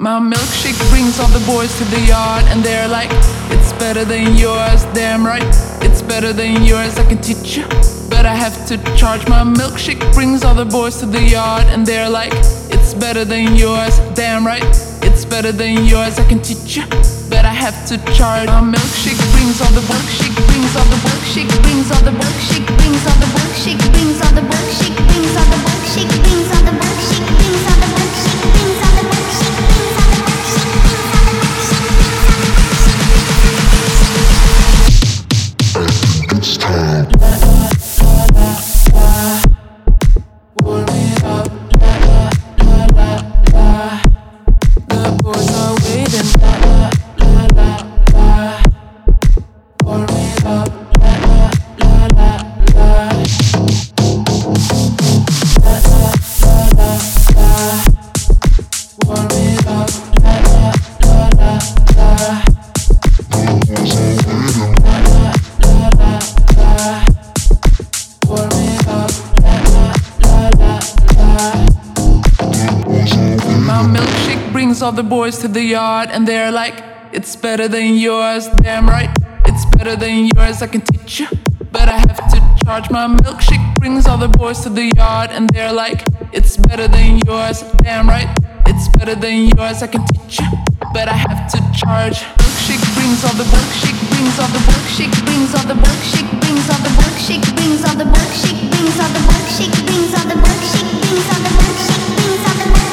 My milkshake brings all the boys to the yard, and they're like, it's better than yours. Damn right, it's better than yours. I can teach you, but I have to charge. My milkshake brings all the boys to the yard, and they're like, it's better than yours. Damn right, it's better than yours. I can teach you, but I have to charge. My milkshake brings all the milkshake brings all the milkshake brings all the milkshake brings all the milkshake brings all the milkshake brings all the milkshake brings all the milkshake brings all the milkshake brings all the milkshake brings all the milkshake. It's time. Warm it up, la la la la la. The boys are waiting, la la la la la. Warm it up, la la la la la. La la la la la. Warm it up, la la la la la. My milkshake brings all the boys to the yard, and they're like, it's better than yours. Damn right, it's better than yours. I can teach you, but I have to charge. My milkshake brings all the boys to the yard, and they're like, it's better than yours. Damn right, it's better than yours. I can teach you, but I have to charge. Milkshake brings all the milkshake brings all the milkshake brings all the milkshake brings all the milkshake brings all the milkshake brings all the milkshake brings all the milkshake brings all the milkshake brings all the milkshake brings all the milkshake.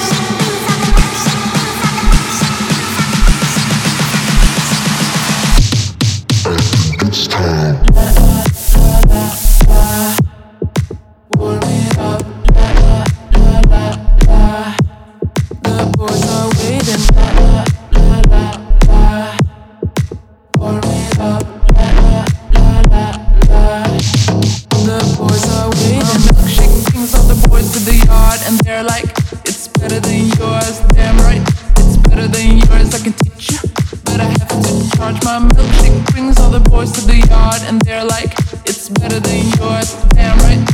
It's time. La la la la la. Warm it up, la la la la la. The boys are waiting, la la la la la. Warm it up, la la la la la. The boys are waiting. Milkshake brings all the boys to the yard, and they're like, it's better than yours. Damn right, it's better than yours. I can teach you, but I have to charge. My milkshake brings all the boys to the yard, and they're like, it's better than yours. Damn right,